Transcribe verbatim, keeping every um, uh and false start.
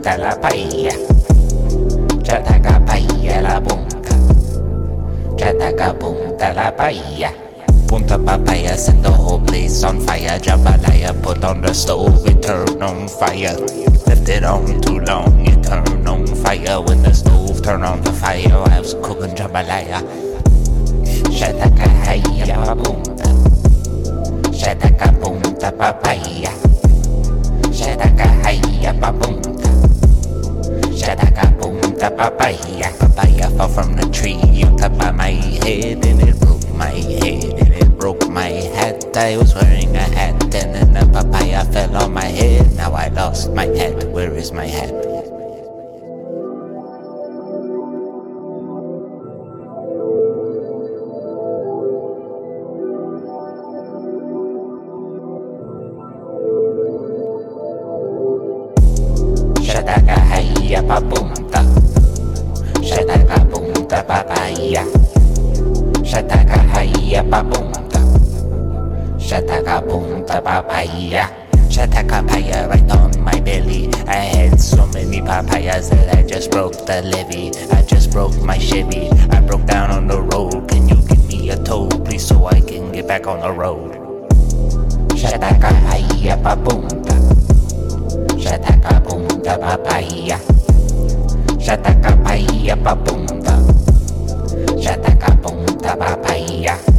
punta la paella. Chataca paella la punta. Chataca punta la paella. Punta papaya, set the whole place on fire. Jambalaya, put on the stove, it turn on fire. Left it on too long, it turn on fire. When the stove turn on the fire, I was cooking jambalaya. Shataka haya punta. Shataka punta papaya. Shataka haya punta. Shataka punta papaya. Papaya fell from the tree on top of my head and it broke my head and it broke my hat. I was wearing a hat and then the papaya fell on my head. Now I lost my hat. Where is my hat? Shataka haya punta. Shataka punta papaya. Shataka haya punta. Shataka punta papaya. Shataka papaya right on my belly. I had so many papayas that I just broke the levee. I just broke my Chevy. I broke down on the road. Can you give me a tow, please, so I can get back on the road? Shataka haya punta. Shataka punta papaya. Shataka papaya punta. Shataka punta papaya.